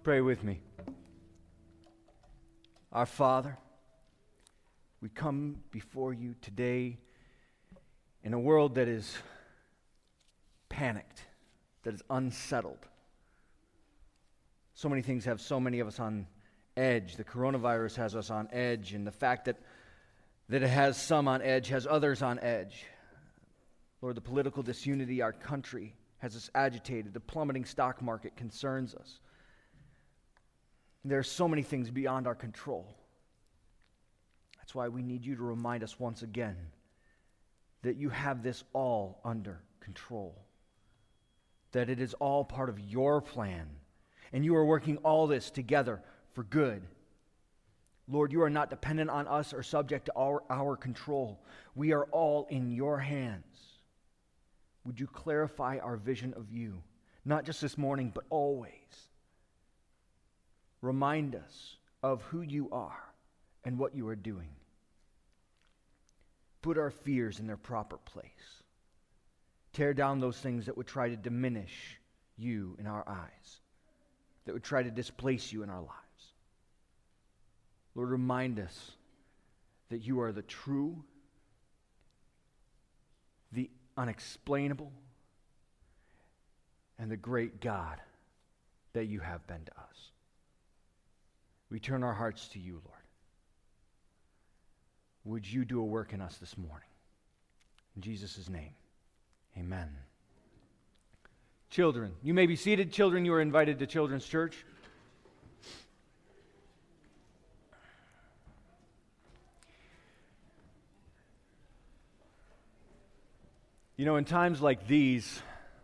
Pray with me. Our Father, we come before you today in a world that is panicked, that is unsettled. So many things have so many of us on edge. The coronavirus has us on edge, and the fact that it has some on edge has others on edge. Lord, the political disunity our country has us agitated. The plummeting stock market concerns us. There are so many things beyond our control. That's why we need you to remind us once again that you have this all under control, that it is all part of your plan, and you are working all this together for good. Lord, you are not dependent on us or subject to our control. We are all in your hands. Would you clarify our vision of you, not just this morning, but always? Remind us of who you are and what you are doing. Put our fears in their proper place. Tear down those things that would try to diminish you in our eyes, that would try to displace you in our lives. Lord, remind us that you are the true, the unexplainable, and the great God that you have been to us. We turn our hearts to you, Lord. Would you do a work in us this morning? In Jesus' name, amen. Children, you may be seated. Children, you are invited to Children's Church. You know, in times like these,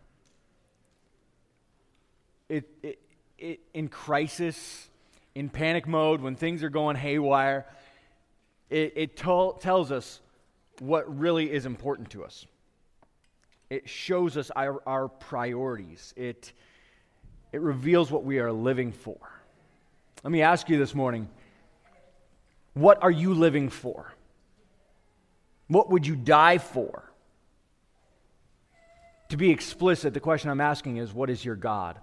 in crisis, in panic mode, when things are going haywire, it tells us what really is important to us. It shows us our priorities. It reveals what we are living for. Let me ask you this morning, what are you living for? What would you die for? To be explicit, the question I'm asking is, what is your God?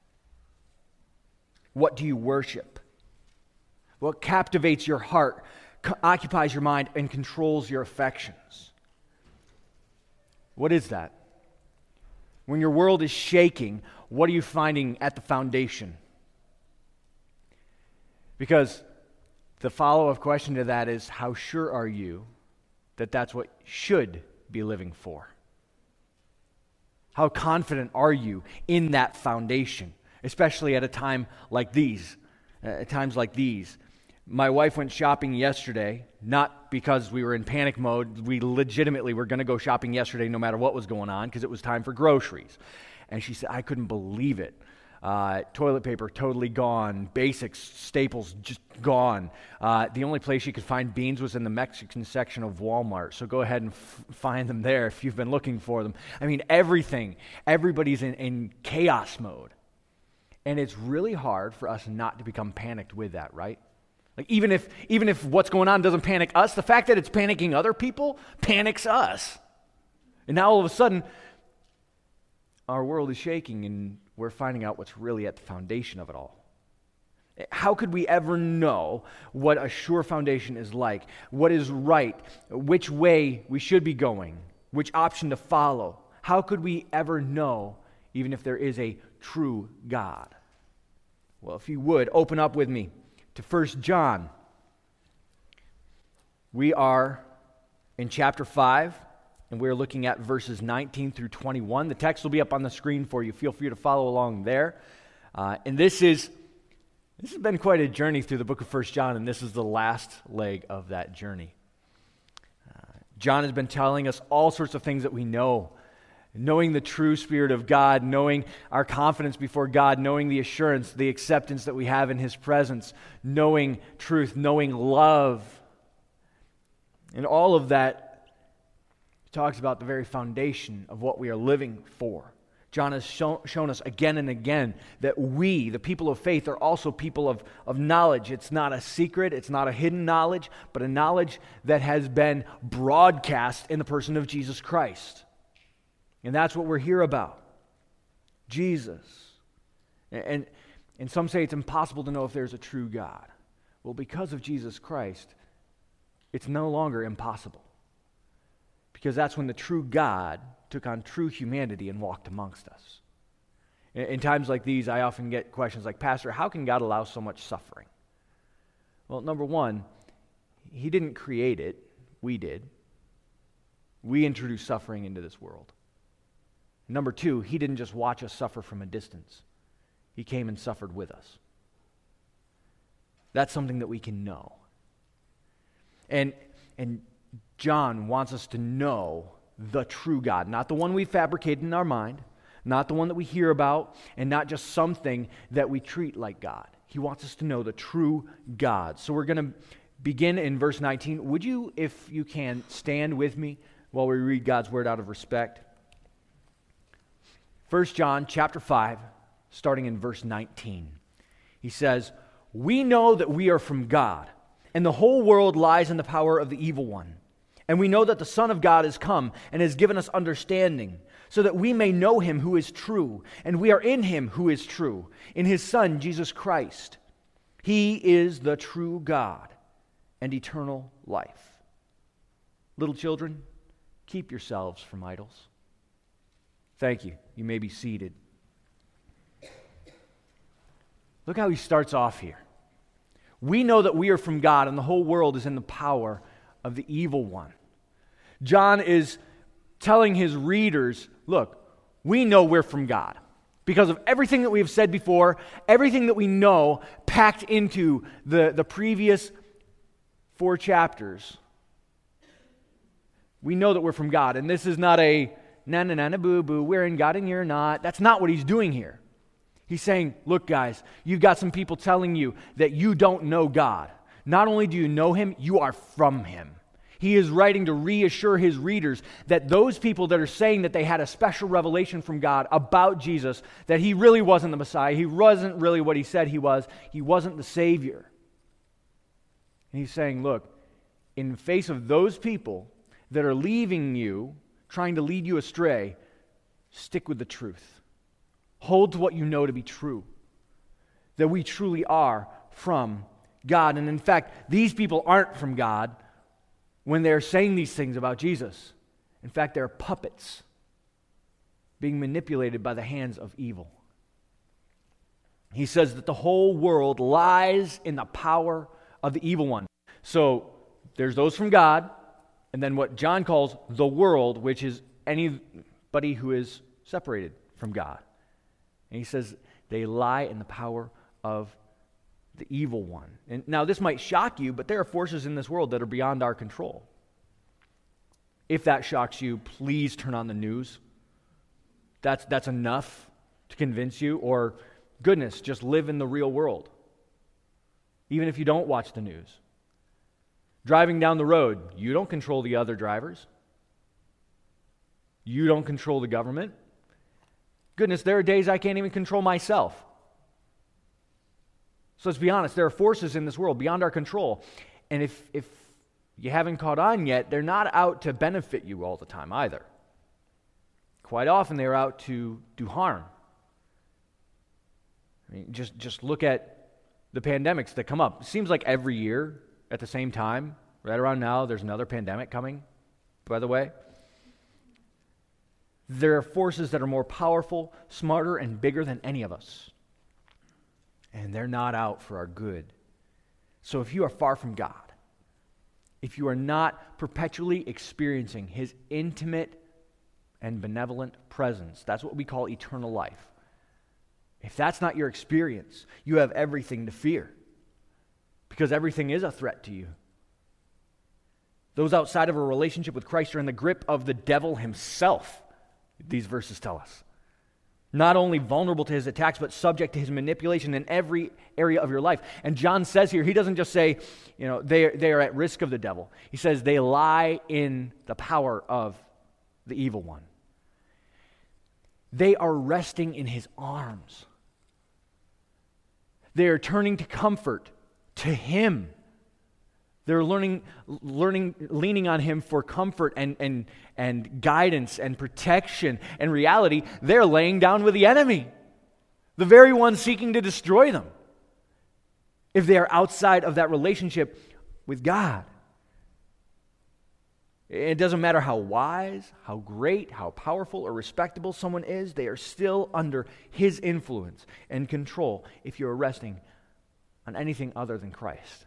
What do you worship? What captivates your heart, occupies your mind, and controls your affections? What is that? When your world is shaking, what are you finding at the foundation? Because the follow-up question to that is, how sure are you that that's what you should be living for? How confident are you in that foundation, especially at a time like these? At times like these. My wife went shopping yesterday, not because we were in panic mode. We legitimately were going to go shopping yesterday no matter what was going on because it was time for groceries. And she said, I couldn't believe it. Toilet paper totally gone. Basics, staples just gone. The only place you could find beans was in the Mexican section of Walmart. So go ahead and find them there if you've been looking for them. I mean, everything. Everybody's in chaos mode. And it's really hard for us not to become panicked with that, right? Like even if what's going on doesn't panic us, the fact that it's panicking other people panics us. And now all of a sudden, our world is shaking and we're finding out what's really at the foundation of it all. How could we ever know what a sure foundation is like? What is right? Which way we should be going? Which option to follow? How could we ever know, even if there is a true God? Well, if you would, open up with me to 1 John. We are in chapter 5, and we're looking at verses 19 through 21. The text will be up on the screen for you. Feel free to follow along there. And this has been quite a journey through the book of 1 John, and this is the last leg of that journey. John has been telling us all sorts of things that we know. Knowing the true Spirit of God, knowing our confidence before God, knowing the assurance, the acceptance that we have in His presence, knowing truth, knowing love. And all of that talks about the very foundation of what we are living for. John has shown us again and again that we, the people of faith, are also people of knowledge. It's not a secret, it's not a hidden knowledge, but a knowledge that has been broadcast in the person of Jesus Christ. And that's what we're here about. Jesus. And And some say it's impossible to know if there's a true God. Well, because of Jesus Christ, it's no longer impossible. Because that's when the true God took on true humanity and walked amongst us. In times like these, I often get questions like, Pastor, how can God allow so much suffering? Well, number one, He didn't create it. We did. We introduced suffering into this world. Number two, He didn't just watch us suffer from a distance. He came and suffered with us. That's something that we can know. And John wants us to know the true God, not the one we fabricated in our mind, not the one that we hear about, and not just something that we treat like God. He wants us to know the true God. So we're going to begin in verse 19. Would you, if you can, stand with me while we read God's word out of respect? 1 John chapter 5, starting in verse 19. He says, "We know that we are from God, and the whole world lies in the power of the evil one. And we know that the Son of God has come and has given us understanding, so that we may know Him who is true, and we are in Him who is true, in His Son, Jesus Christ. He is the true God and eternal life. Little children, keep yourselves from idols." Thank you. You may be seated. Look how he starts off here. We know that we are from God, and the whole world is in the power of the evil one. John is telling his readers, look, we know we're from God because of everything that we have said before, everything that we know packed into the previous 4 chapters. We know that we're from God, and this is not a na-na-na-na boo-boo, we're in God and you're not. That's not what he's doing here. He's saying, look guys, you've got some people telling you that you don't know God. Not only do you know Him, you are from Him. He is writing to reassure his readers that those people that are saying that they had a special revelation from God about Jesus, that He really wasn't the Messiah, He wasn't really what He said He wasn't the Savior. And he's saying, look, in the face of those people that are leaving you, trying to lead you astray, stick with the truth. Hold to what you know to be true, that we truly are from God. And in fact, these people aren't from God when they're saying these things about Jesus. In fact, they're puppets being manipulated by the hands of evil. He says that the whole world lies in the power of the evil one. So there's those from God, and then what John calls the world, which is anybody who is separated from God. And he says they lie in the power of the evil one. And now this might shock you, but there are forces in this world that are beyond our control. If that shocks you, please turn on the news. That's enough to convince you. Or, goodness, just live in the real world. Even if you don't watch the news. Driving down the road, you don't control the other drivers. You don't control the government. Goodness, there are days I can't even control myself. So let's be honest, there are forces in this world beyond our control. And if you haven't caught on yet, they're not out to benefit you all the time either. Quite often they're out to do harm. I mean, just look at the pandemics that come up. It seems like every year at the same time, right around now, there's another pandemic coming, by the way. There are forces that are more powerful, smarter, and bigger than any of us. And they're not out for our good. So if you are far from God, if you are not perpetually experiencing His intimate and benevolent presence, that's what we call eternal life. If that's not your experience, you have everything to fear. Because everything is a threat to you. Those outside of a relationship with Christ are in the grip of the devil himself, these verses tell us. Not only vulnerable to his attacks, but subject to his manipulation in every area of your life. And John says here, he doesn't just say, they are at risk of the devil. He says they lie in the power of the evil one. They are resting in his arms. They are turning to comfort to him. They're leaning on him for comfort and guidance and protection. In reality, they're laying down with the enemy. the very one seeking to destroy them, if they are outside of that relationship with God. It doesn't matter how wise, how great, how powerful or respectable someone is, they are still under his influence and control if you're resting on anything other than Christ.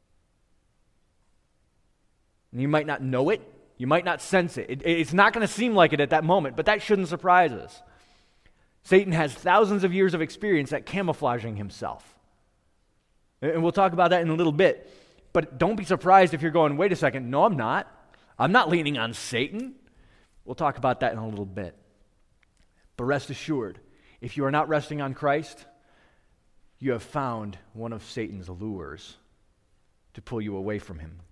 And you might not know it, you might not sense it. It's not going to seem like it at that moment, but that shouldn't surprise us. Satan has thousands of years of experience at camouflaging himself. And we'll talk about that in a little bit. But don't be surprised if you're going, wait a second, no, I'm not. I'm not leaning on Satan. We'll talk about that in a little bit. But rest assured, if you are not resting on Christ, you have found one of Satan's lures to pull you away from him.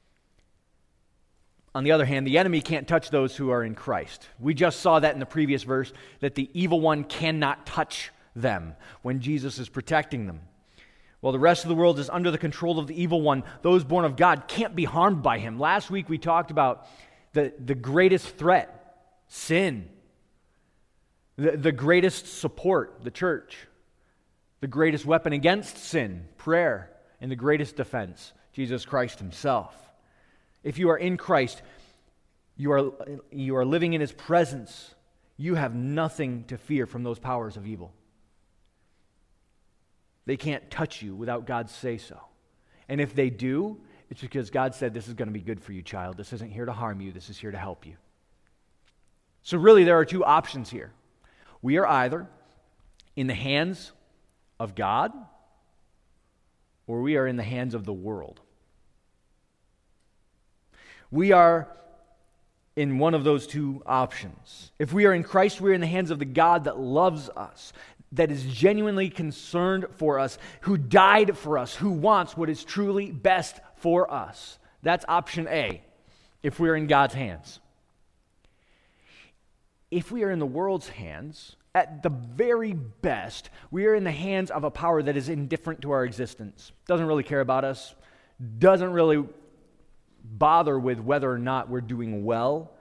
On the other hand, the enemy can't touch those who are in Christ. We just saw that in the previous verse, that the evil one cannot touch them when Jesus is protecting them. While the rest of the world is under the control of the evil one, those born of God can't be harmed by him. Last week we talked about the greatest threat, sin. The greatest support, the church. The greatest weapon against sin, prayer. And the greatest defense, Jesus Christ himself. If you are in Christ, you are living in his presence. You have nothing to fear from those powers of evil. They can't touch you without God's say-so. And if they do, it's because God said, this is going to be good for you, child. This isn't here to harm you. This is here to help you. So really, there are two options here. We are either in the hands of God, or we are in the hands of the world. We are in one of those two options. If we are in Christ, we are in the hands of the God that loves us, that is genuinely concerned for us, who died for us, who wants what is truly best for us. That's option A, if we are in God's hands. If we are in the world's hands, at the very best, we are in the hands of a power that is indifferent to our existence, doesn't really care about us, doesn't really bother with whether or not we're doing well,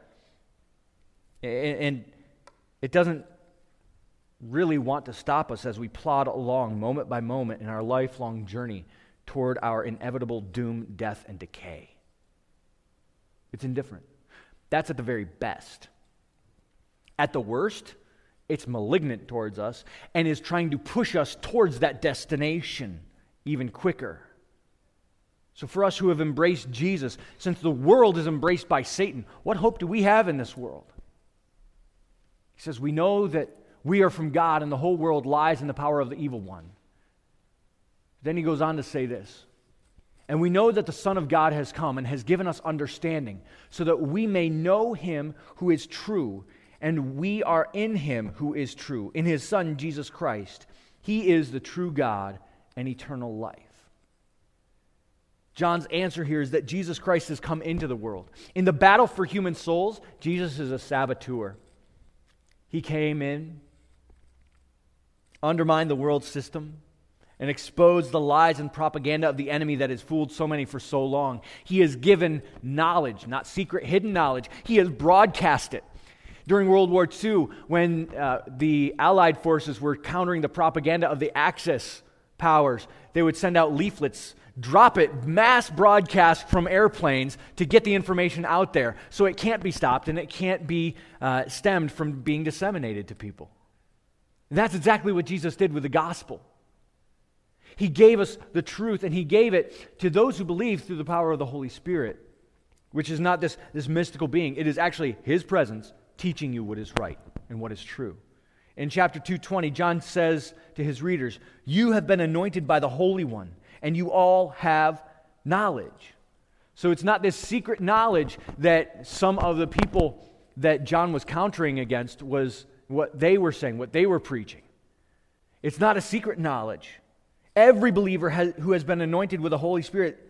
and it doesn't really want to stop us as we plod along moment by moment in our lifelong journey toward our inevitable doom, death, and decay. It's indifferent. That's at the very best. At the worst, it's malignant towards us and is trying to push us towards that destination even quicker. So for us who have embraced Jesus, since the world is embraced by Satan, what hope do we have in this world? He says, we know that we are from God and the whole world lies in the power of the evil one. Then he goes on to say this, and we know that the Son of God has come and has given us understanding so that we may know him who is true, and we are in him who is true, in his Son, Jesus Christ. He is the true God and eternal life. John's answer here is that Jesus Christ has come into the world. In the battle for human souls, Jesus is a saboteur. He came in, undermined the world system, and exposed the lies and propaganda of the enemy that has fooled so many for so long. He has given knowledge, not secret, hidden knowledge. He has broadcast it. During World War II, when the Allied forces were countering the propaganda of the Axis powers, they would send out leaflets, drop it, mass broadcast from airplanes to get the information out there so it can't be stopped and it can't be stemmed from being disseminated to people. And that's exactly what Jesus did with the gospel. He gave us the truth, and he gave it to those who believe through the power of the Holy Spirit, which is not this mystical being. It is actually his presence teaching you what is right and what is true. In chapter 2:20, John says to his readers, "You have been anointed by the Holy One, and you all have knowledge." So it's not this secret knowledge that some of the people that John was countering against was what they were saying, what they were preaching. It's not a secret knowledge. Every believer who has been anointed with the Holy Spirit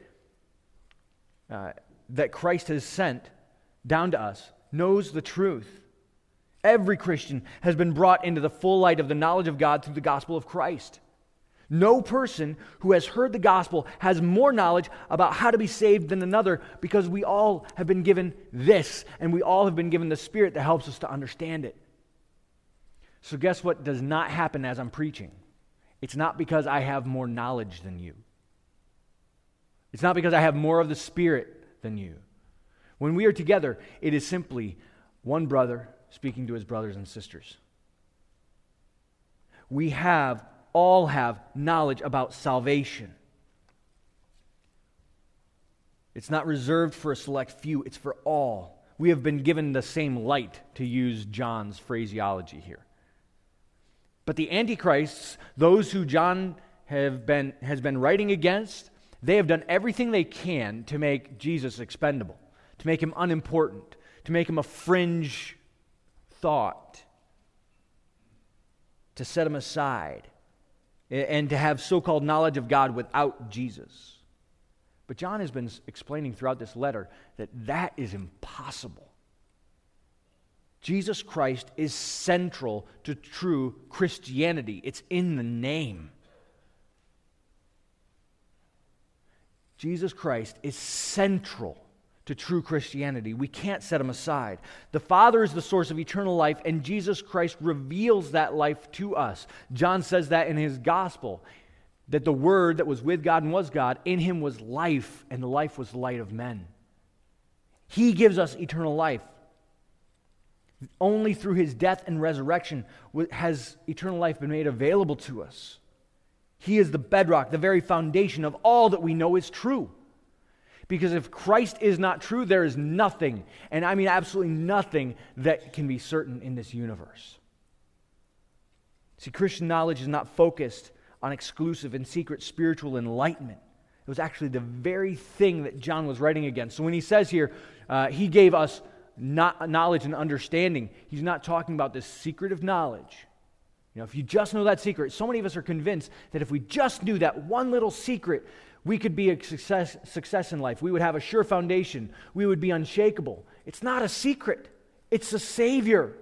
that Christ has sent down to us knows the truth. Every Christian has been brought into the full light of the knowledge of God through the gospel of Christ. No person who has heard the gospel has more knowledge about how to be saved than another, because we all have been given this, and we all have been given the Spirit that helps us to understand it. So guess what does not happen as I'm preaching? It's not because I have more knowledge than you. It's not because I have more of the Spirit than you. When we are together, it is simply one brother speaking to his brothers and sisters. We all have knowledge about salvation. It's not reserved for a select few, it's for all. We have been given the same light, to use John's phraseology here. But the Antichrists, those who John has been writing against, they have done everything they can to make Jesus expendable, to make him unimportant, to make him a fringe thought, to set him aside, and to have so-called knowledge of God without Jesus. But John has been explaining throughout this letter that is impossible. Jesus Christ is central to true Christianity. It's in the name. Jesus Christ is central to true Christianity. We can't set him aside. The Father is the source of eternal life, and Jesus Christ reveals that life to us. John says that in his gospel, that the Word that was with God and was God, in him was life, and the life was the light of men. He gives us eternal life. Only through his death and resurrection has eternal life been made available to us. He is the bedrock, the very foundation of all that we know is true. Because if Christ is not true, there is nothing, and I mean absolutely nothing, that can be certain in this universe. See, Christian knowledge is not focused on exclusive and secret spiritual enlightenment. It was actually the very thing that John was writing against. So when he says here, he gave us knowledge and understanding, he's not talking about this secretive knowledge. You know, if you just know that secret, so many of us are convinced that if we just knew that one little secret, we could be a success in life. We would have a sure foundation. We would be unshakable. It's not a secret. It's the Savior.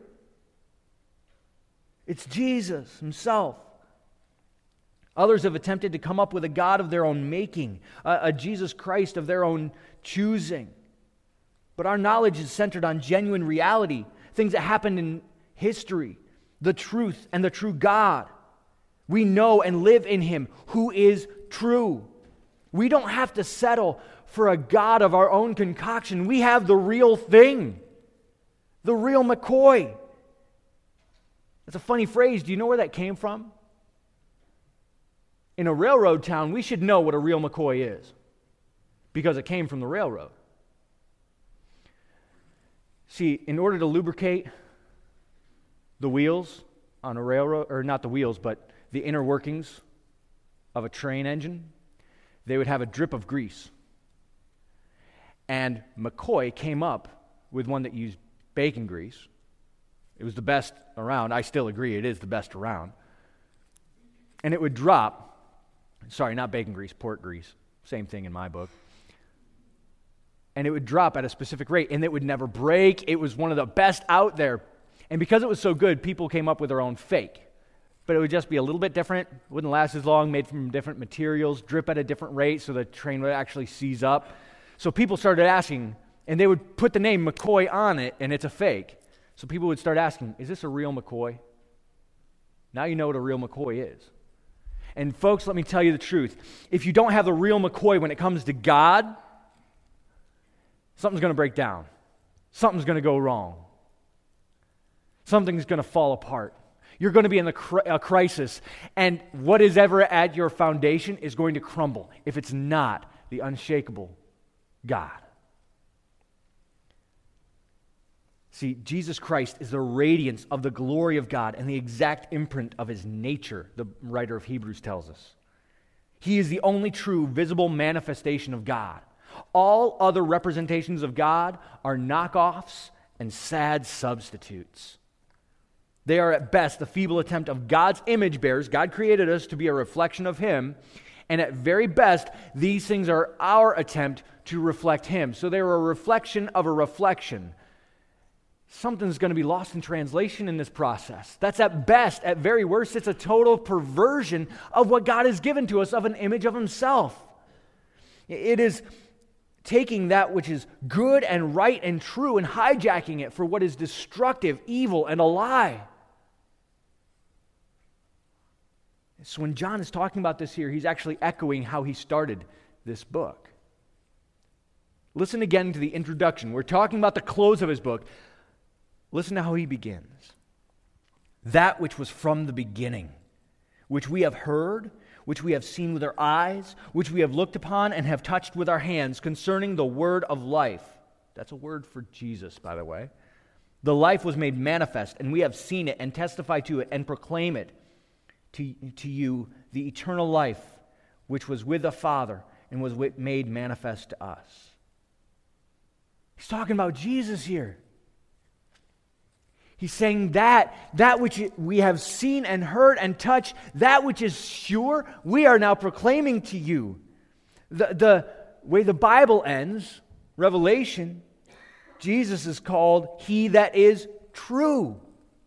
It's Jesus himself. Others have attempted to come up with a God of their own making, a Jesus Christ of their own choosing. But our knowledge is centered on genuine reality, things that happened in history, the truth and the true God. We know and live in him who is true. We don't have to settle for a God of our own concoction. We have the real thing, the real McCoy. That's a funny phrase. Do you know where that came from? In a railroad town, we should know what a real McCoy is because it came from the railroad. See, in order to lubricate the wheels on a railroad, or not the wheels, but the inner workings of a train engine, they would have a drip of grease. And McCoy came up with one that used bacon grease. It was the best around. I still agree it is the best around. And it would drop. Sorry, not bacon grease, pork grease. Same thing in my book. And it would drop at a specific rate, and it would never break. It was one of the best out there. And because it was so good, people came up with their own fake. But it would just be a little bit different, wouldn't last as long, made from different materials, drip at a different rate so the train would actually seize up. So people started asking, and they would put the name McCoy on it, and it's a fake. So people would start asking, is this a real McCoy? Now you know what a real McCoy is. And folks, let me tell you the truth. If you don't have the real McCoy when it comes to God, something's going to break down. Something's going to go wrong. Something's going to fall apart. You're going to be in a crisis, and what is ever at your foundation is going to crumble if it's not the unshakable God. See, Jesus Christ is the radiance of the glory of God and the exact imprint of his nature, the writer of Hebrews tells us. He is the only true visible manifestation of God. All other representations of God are knockoffs and sad substitutes. They are at best the feeble attempt of God's image bearers. God created us to be a reflection of him, and at very best, these things are our attempt to reflect him. So they're a reflection of a reflection. Something's going to be lost in translation in this process. That's at best. At very worst, it's a total perversion of what God has given to us of an image of himself. It is taking that which is good and right and true and hijacking it for what is destructive, evil, and a lie. So when John is talking about this here, he's actually echoing how he started this book. Listen again to the introduction. We're talking about the close of his book. Listen to how he begins. That which was from the beginning, which we have heard, which we have seen with our eyes, which we have looked upon and have touched with our hands, concerning the word of life. That's a word for Jesus, by the way. The life was made manifest, and we have seen it and testify to it and proclaim it to you, the eternal life, which was with the Father and was made manifest to us. He's talking about Jesus here. He's saying that which we have seen and heard and touched, that which is sure, we are now proclaiming to you. The way the Bible ends, Revelation, Jesus is called He that is true.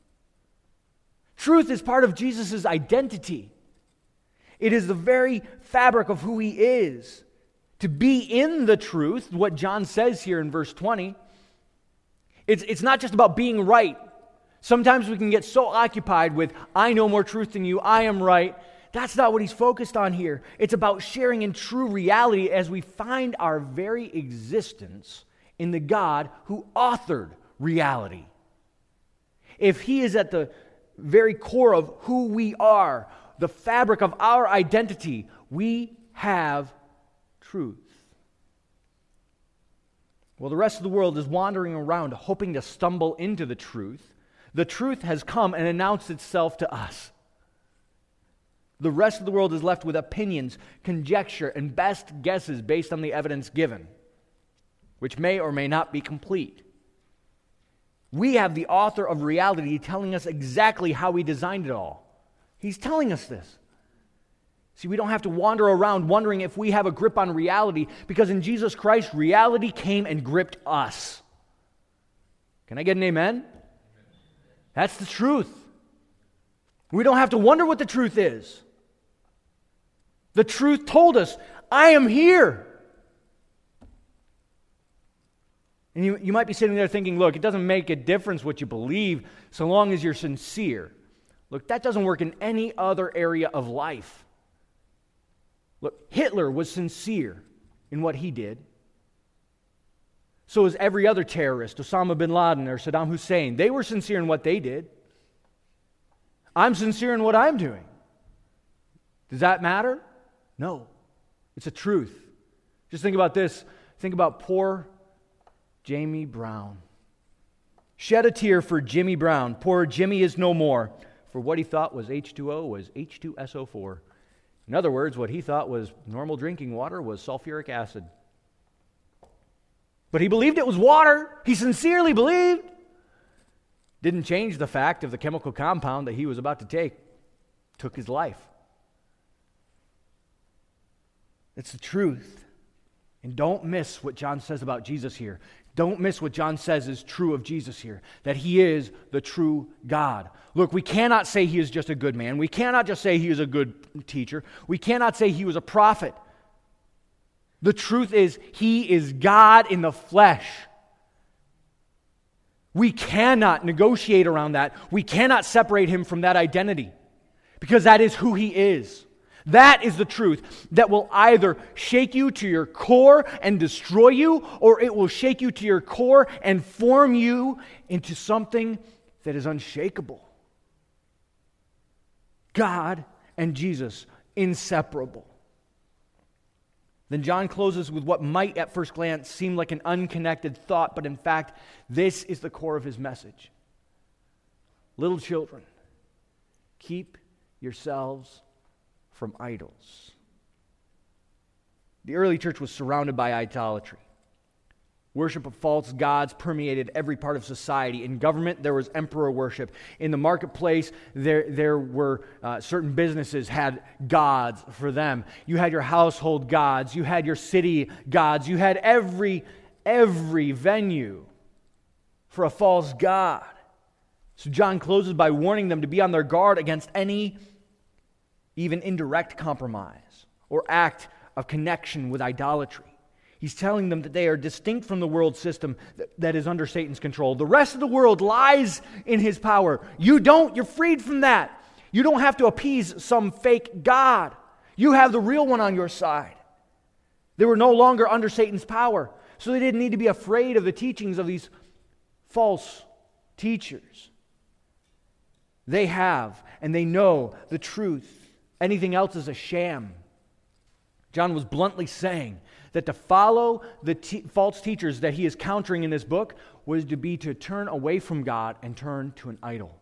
Truth is part of Jesus' identity. It is the very fabric of who He is. To be in the truth, what John says here in verse 20, it's not just about being right. Sometimes we can get so occupied with, I know more truth than you, I am right. That's not what he's focused on here. It's about sharing in true reality as we find our very existence in the God who authored reality. If He is at the very core of who we are, the fabric of our identity, we have truth. Well, the rest of the world is wandering around hoping to stumble into the truth. The truth has come and announced itself to us. The rest of the world is left with opinions, conjecture, and best guesses based on the evidence given, which may or may not be complete. We have the author of reality telling us exactly how He designed it all. He's telling us this. See, we don't have to wander around wondering if we have a grip on reality, because in Jesus Christ, reality came and gripped us. Can I get an amen? That's the truth. We don't have to wonder what the truth is. The truth told us, I am here. And you might be sitting there thinking, look, it doesn't make a difference what you believe so long as you're sincere. Look, that doesn't work in any other area of life. Look, Hitler was sincere in what he did. So is every other terrorist, Osama bin Laden or Saddam Hussein. They were sincere in what they did. I'm sincere in what I'm doing. Does that matter? No. It's a truth. Just think about this. Think about poor Jamie Brown. Shed a tear for Jimmy Brown. Poor Jimmy is no more. For what he thought was H2O was H2SO4. In other words, what he thought was normal drinking water was sulfuric acid. But he believed it was water. He sincerely believed. Didn't change the fact of the chemical compound that he was about to take. Took his life. It's the truth. And don't miss what John says about Jesus here. Don't miss what John says is true of Jesus here, that He is the true God. Look, we cannot say He is just a good man. We cannot just say He is a good teacher. We cannot say He was a prophet. The truth is, He is God in the flesh. We cannot negotiate around that. We cannot separate Him from that identity, because that is who He is. That is the truth that will either shake you to your core and destroy you, or it will shake you to your core and form you into something that is unshakable. God and Jesus, inseparable. Then John closes with what might at first glance seem like an unconnected thought, but in fact, this is the core of his message. Little children, keep yourselves from idols. The early church was surrounded by idolatry. Worship of false gods permeated every part of society. In government, there was emperor worship. In the marketplace, there were certain businesses had gods for them. You had your household gods. You had your city gods. You had every venue for a false god. So John closes by warning them to be on their guard against any even indirect compromise or act of connection with idolatry. He's telling them that they are distinct from the world system that is under Satan's control. The rest of the world lies in his power. You don't. You're freed from that. You don't have to appease some fake god. You have the real one on your side. They were no longer under Satan's power, so they didn't need to be afraid of the teachings of these false teachers. They have, and they know the truth. Anything else is a sham. John was bluntly saying that to follow the false teachers that he is countering in this book was to turn away from God and turn to an idol.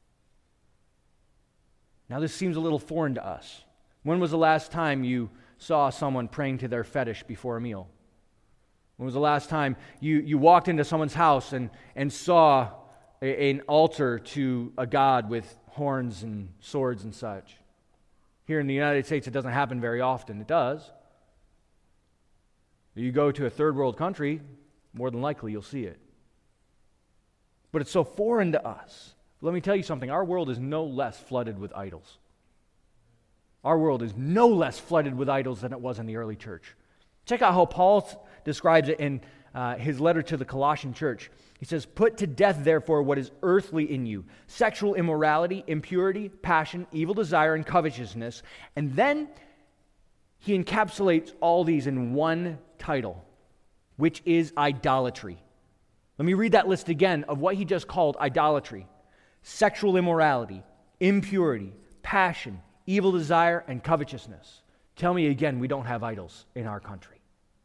Now this seems a little foreign to us. When was the last time you saw someone praying to their fetish before a meal? When was the last time you walked into someone's house and saw an altar to a god with horns and swords and such? Here in the United States, it doesn't happen very often. It does. You go to a third world country, more than likely you'll see it. But it's so foreign to us. Let me tell you something. Our world is no less flooded with idols. Our world is no less flooded with idols than it was in the early church. Check out how Paul describes it in his letter to the Colossian church. He says, "Put to death, therefore, what is earthly in you, sexual immorality, impurity, passion, evil desire, and covetousness." And then he encapsulates all these in one title, which is idolatry. Let me read that list again of what he just called idolatry. Sexual immorality, impurity, passion, evil desire, and covetousness. Tell me again, we don't have idols in our country.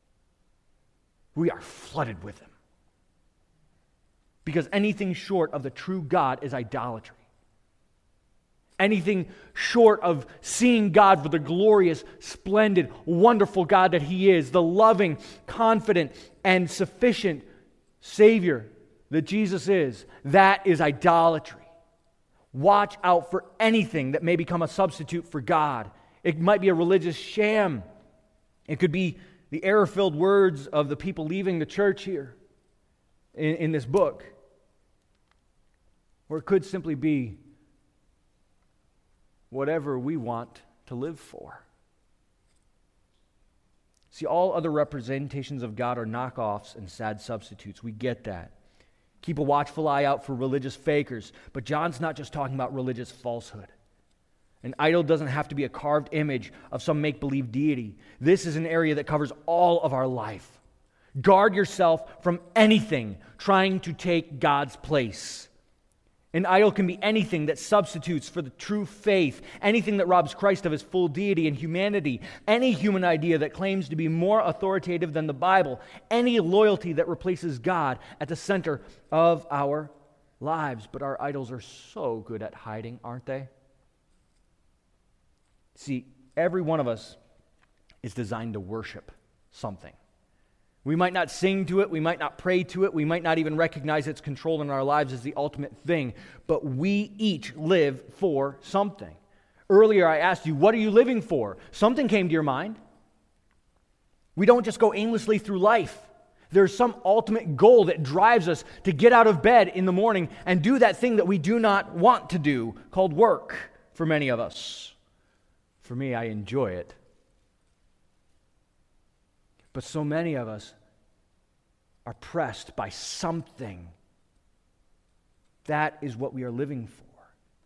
We are flooded with them. Because anything short of the true God is idolatry. Anything short of seeing God for the glorious, splendid, wonderful God that He is, the loving, confident, and sufficient Savior that Jesus is, that is idolatry. Watch out for anything that may become a substitute for God. It might be a religious sham. It could be the error-filled words of the people leaving the church here in this book. Or it could simply be whatever we want to live for. See, all other representations of God are knockoffs and sad substitutes. We get that. Keep a watchful eye out for religious fakers. But John's not just talking about religious falsehood. An idol doesn't have to be a carved image of some make-believe deity. This is an area that covers all of our life. Guard yourself from anything trying to take God's place. An idol can be anything that substitutes for the true faith, anything that robs Christ of His full deity and humanity, any human idea that claims to be more authoritative than the Bible, any loyalty that replaces God at the center of our lives. But our idols are so good at hiding, aren't they? See, every one of us is designed to worship something. We might not sing to it, we might not pray to it, we might not even recognize its control in our lives as the ultimate thing, but we each live for something. Earlier I asked you, what are you living for? Something came to your mind. We don't just go aimlessly through life. There's some ultimate goal that drives us to get out of bed in the morning and do that thing that we do not want to do, called work, for many of us. For me, I enjoy it. But so many of us are pressed by something. That is what we are living for.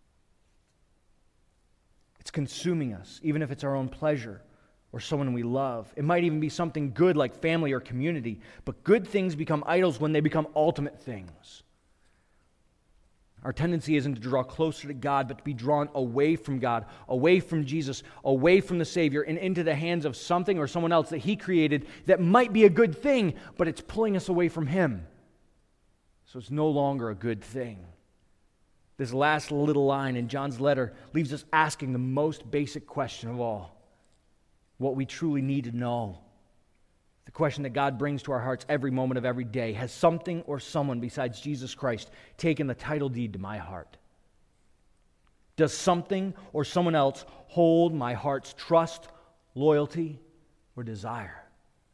It's consuming us, even if it's our own pleasure or someone we love. It might even be something good like family or community. But good things become idols when they become ultimate things. Our tendency isn't to draw closer to God, but to be drawn away from God, away from Jesus, away from the Savior, and into the hands of something or someone else that He created that might be a good thing, but it's pulling us away from Him. So it's no longer a good thing. This last little line in John's letter leaves us asking the most basic question of all, what we truly need to know. The question that God brings to our hearts every moment of every day: has something or someone besides Jesus Christ taken the title deed to my heart? Does something or someone else hold my heart's trust, loyalty, or desire?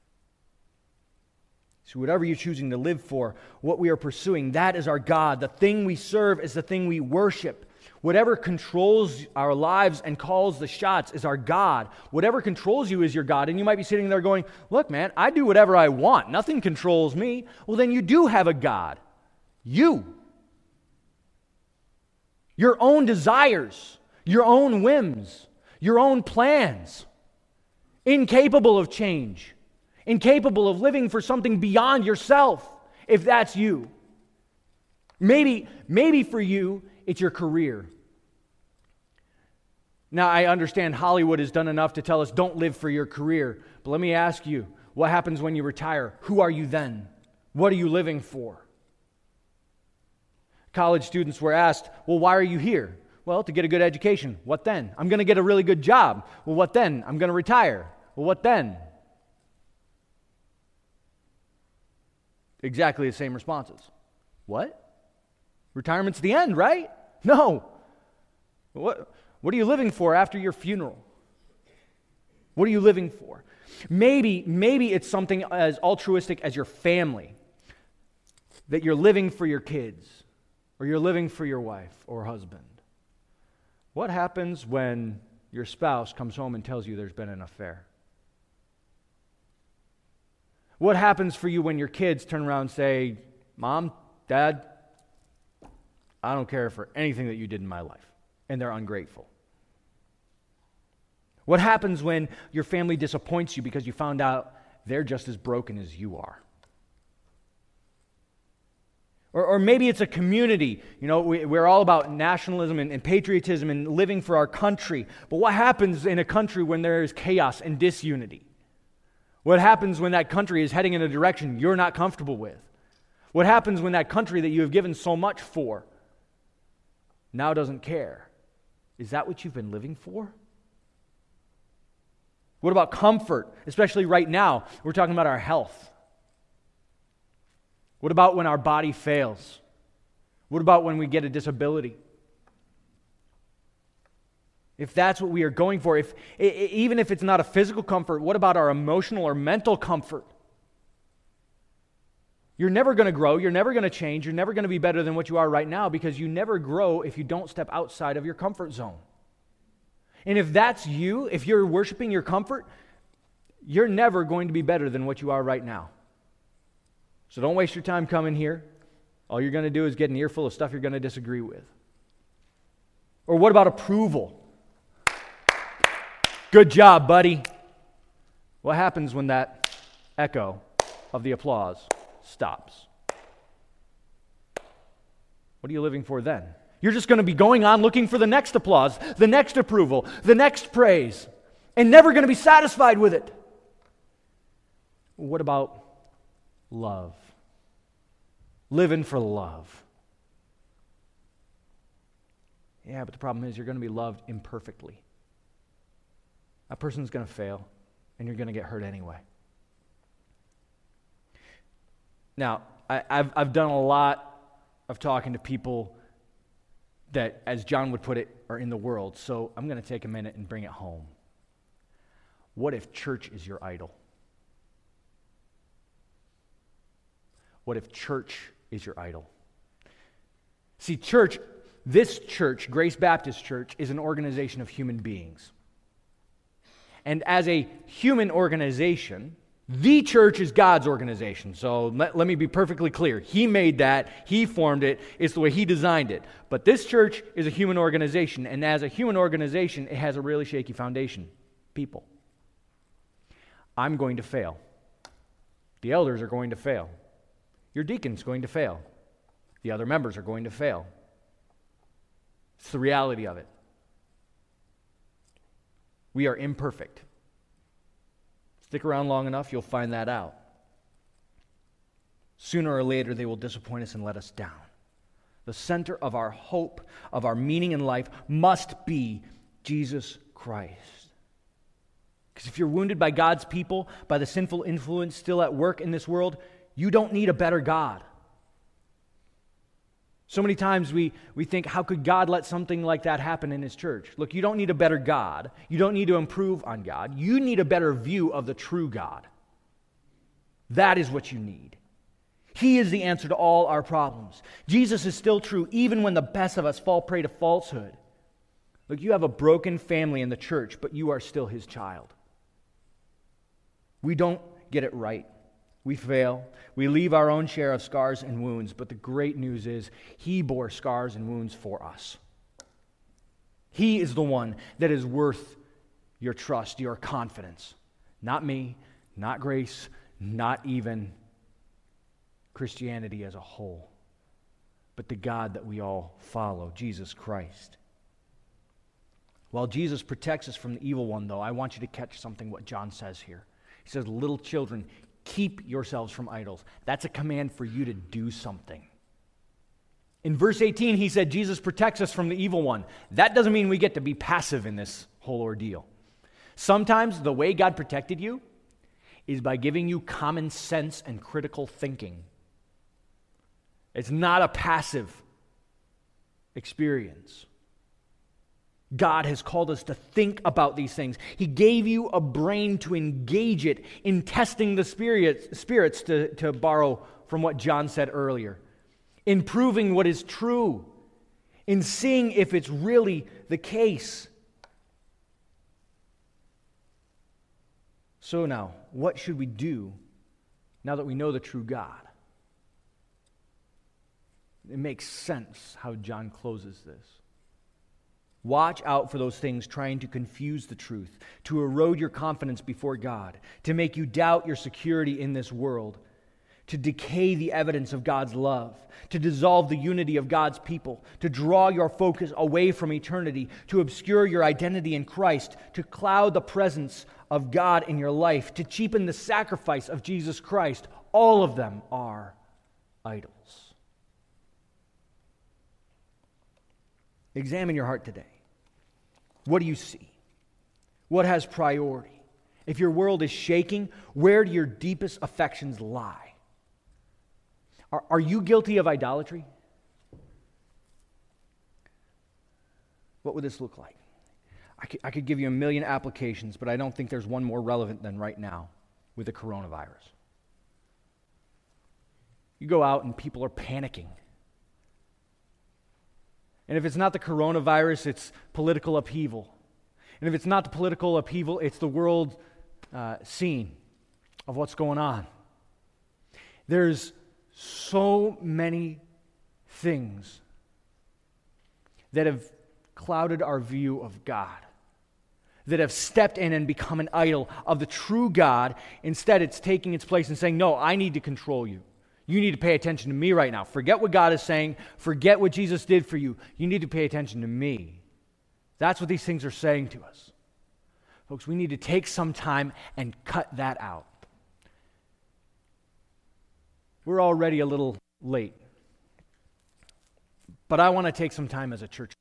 So whatever you're choosing to live for, what we are pursuing, that is our God. The thing we serve is the thing we worship. Whatever controls our lives and calls the shots is our God. Whatever controls you is your God. And you might be sitting there going, look, man, I do whatever I want. Nothing controls me. Well, then you do have a God. You. Your own desires, your own whims, your own plans, incapable of change, incapable of living for something beyond yourself, if that's you. Maybe for you, it's your career. Now, I understand Hollywood has done enough to tell us don't live for your career. But let me ask you, what happens when you retire? Who are you then? What are you living for? College students were asked, well, why are you here? Well, to get a good education. What then? I'm going to get a really good job. Well, what then? I'm going to retire. Well, what then? Exactly the same responses. What? Retirement's the end, right? No. What are you living for after your funeral? What are you living for? Maybe it's something as altruistic as your family, that you're living for your kids, or you're living for your wife or husband. What happens when your spouse comes home and tells you there's been an affair? What happens for you when your kids turn around and say, Mom, Dad, I don't care for anything that you did in my life, and they're ungrateful? What happens when your family disappoints you because you found out they're just as broken as you are? Or maybe it's a community. You know, we're all about nationalism and patriotism and living for our country. But what happens in a country when there is chaos and disunity? What happens when that country is heading in a direction you're not comfortable with? What happens when that country that you have given so much for now doesn't care? Is that what you've been living for? What about comfort? Especially right now, we're talking about our health. What about when our body fails? What about when we get a disability? If that's what we are going for, even if it's not a physical comfort, what about our emotional or mental comfort? You're never going to grow, you're never going to change, you're never going to be better than what you are right now, because you never grow if you don't step outside of your comfort zone. And if that's you, if you're worshiping your comfort, you're never going to be better than what you are right now. So don't waste your time coming here. All you're going to do is get an earful of stuff you're going to disagree with. Or what about approval? Good job, buddy. What happens when that echo of the applause stops? What are you living for then? You're just going to be going on looking for the next applause, the next approval, the next praise, and never going to be satisfied with it. What about love? Living for love. Yeah, but the problem is you're going to be loved imperfectly. That person's going to fail, and you're going to get hurt anyway. Now, I've done a lot of talking to people that, as John would put it, are in the world, so I'm going to take a minute and bring it home. What if church is your idol? What if church is your idol? See, this church, Grace Baptist Church, is an organization of human beings. And as a human organization, the church is God's organization. So let me be perfectly clear. He made that. He formed it. It's the way He designed it. But this church is a human organization. And as a human organization, it has a really shaky foundation. People. I'm going to fail. The elders are going to fail. Your deacon's going to fail. The other members are going to fail. It's the reality of it. We are imperfect. Stick around long enough, you'll find that out. Sooner or later, they will disappoint us and let us down. The center of our hope, of our meaning in life, must be Jesus Christ. Because if you're wounded by God's people, by the sinful influence still at work in this world, you don't need a better God. So many times we think, how could God let something like that happen in His church? Look, you don't need a better God. You don't need to improve on God. You need a better view of the true God. That is what you need. He is the answer to all our problems. Jesus is still true even when the best of us fall prey to falsehood. Look, you have a broken family in the church, but you are still His child. We don't get it right. We fail. We leave our own share of scars and wounds, but the great news is He bore scars and wounds for us. He is the one that is worth your trust, your confidence. Not me, not grace, not even Christianity as a whole, but the God that we all follow, Jesus Christ. While Jesus protects us from the evil one, though, I want you to catch something what John says here. He says, little children, keep yourselves from idols. That's a command for you to do something. In verse 18, he said Jesus protects us from the evil one. That doesn't mean we get to be passive in this whole ordeal. Sometimes the way God protected you is by giving you common sense and critical thinking. It's not a passive experience. God has called us to think about these things. He gave you a brain to engage it in testing the spirits to borrow from what John said earlier, in proving what is true, in seeing if it's really the case. So now, what should we do now that we know the true God? It makes sense how John closes this. Watch out for those things trying to confuse the truth, to erode your confidence before God, to make you doubt your security in this world, to decay the evidence of God's love, to dissolve the unity of God's people, to draw your focus away from eternity, to obscure your identity in Christ, to cloud the presence of God in your life, to cheapen the sacrifice of Jesus Christ. All of them are idols. Examine your heart today. What do you see? What has priority? If your world is shaking, where do your deepest affections lie? Are you guilty of idolatry? What would this look like? I could give you a million applications, but I don't think there's one more relevant than right now with the coronavirus. You go out and people are panicking. And if it's not the coronavirus, it's political upheaval. And if it's not the political upheaval, it's the world scene of what's going on. There's so many things that have clouded our view of God, that have stepped in and become an idol of the true God. Instead, it's taking its place and saying, no, I need to control you. You need to pay attention to me right now. Forget what God is saying. Forget what Jesus did for you. You need to pay attention to me. That's what these things are saying to us. Folks, we need to take some time and cut that out. We're already a little late. But I want to take some time as a church,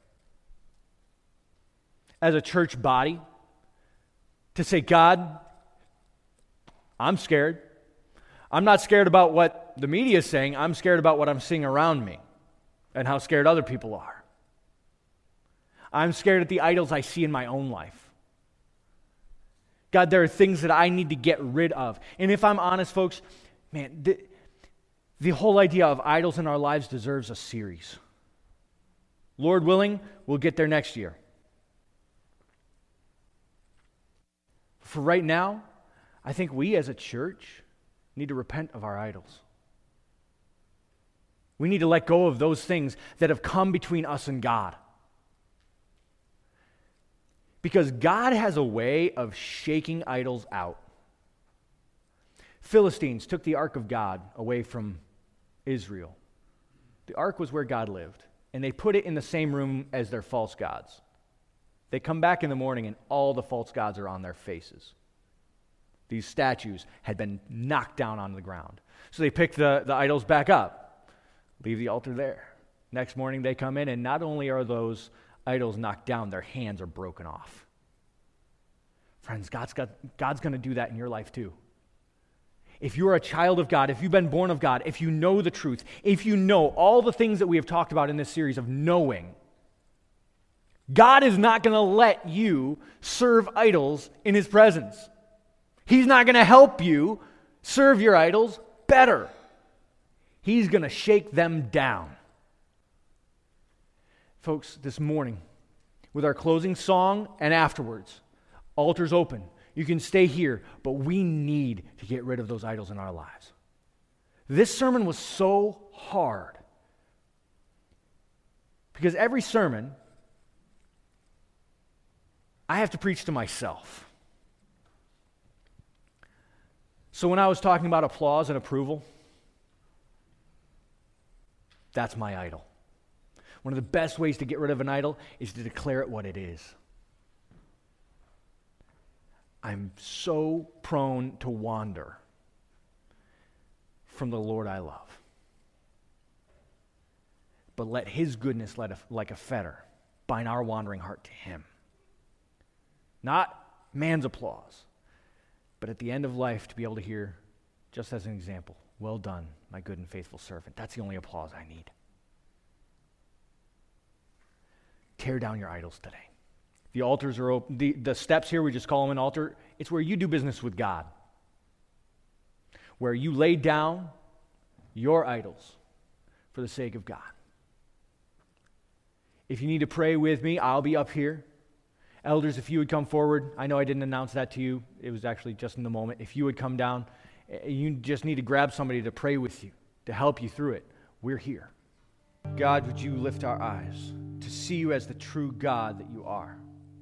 as a church body, to say, God, I'm scared. I'm not scared about what the media is saying. I'm scared about what I'm seeing around me and how scared other people are. I'm scared at the idols I see in my own life. God, there are things that I need to get rid of. And if I'm honest, folks, man, the whole idea of idols in our lives deserves a series. Lord willing, we'll get there next year. For right now, I think we as a church need to repent of our idols. We need to let go of those things that have come between us and God. Because God has a way of shaking idols out. Philistines took the ark of God away from Israel. The ark was where God lived, and they put it in the same room as their false gods. They come back in the morning, and all the false gods are on their faces. These statues had been knocked down on the ground. So they pick the idols back up, leave the altar there. Next morning they come in, and not only are those idols knocked down, their hands are broken off. Friends, God's going to do that in your life too. If you're a child of God, if you've been born of God, if you know the truth, if you know all the things that we have talked about in this series of knowing, God is not going to let you serve idols in His presence. He's not going to help you serve your idols better. He's going to shake them down. Folks, this morning, with our closing song and afterwards, altar's open. You can stay here, but we need to get rid of those idols in our lives. This sermon was so hard because every sermon I have to preach to myself. So when I was talking about applause and approval, that's my idol. One of the best ways to get rid of an idol is to declare it what it is. I'm so prone to wander from the Lord I love. But let His goodness, like a fetter, bind our wandering heart to Him. Not man's applause, but at the end of life to be able to hear, just as an example, well done, my good and faithful servant. That's the only applause I need. Tear down your idols today. The altars are open. The steps here, we just call them an altar. It's where you do business with God. Where you lay down your idols for the sake of God. If you need to pray with me, I'll be up here. Elders, if you would come forward. I know I didn't announce that to you. It was actually just in the moment. If you would come down, you just need to grab somebody to pray with you, to help you through it. We're here. God, would you lift our eyes to see you as the true God that you are?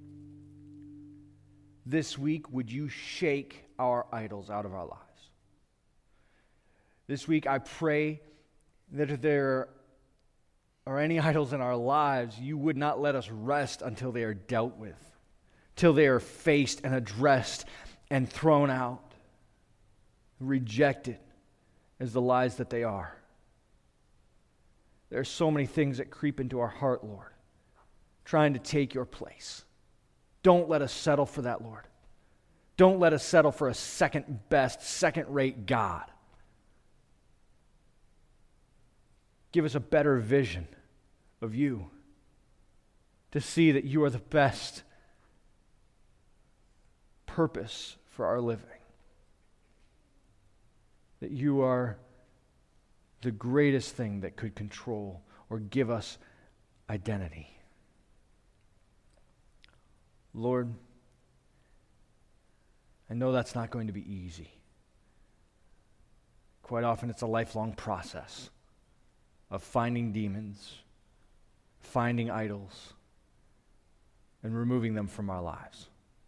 This week, would you shake our idols out of our lives? This week, I pray that if there are any idols in our lives, you would not let us rest until they are dealt with, till they are faced and addressed and thrown out, rejected as the lies that they are. There are so many things that creep into our heart, Lord, trying to take your place. Don't let us settle for that, Lord. Don't let us settle for a second-best, second-rate God. Give us a better vision of you, to see that you are the best purpose for our living, that you are the greatest thing that could control or give us identity. Lord, I know that's not going to be easy. Quite often it's a lifelong process of finding demons, finding idols, and removing them from our lives.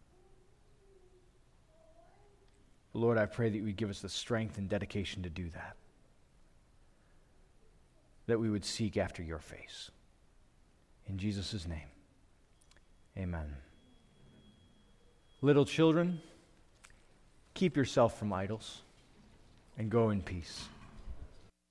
Lord, I pray that you would give us the strength and dedication to do that. That we would seek after your face. In Jesus' name, amen. Little children, keep yourself from idols and go in peace.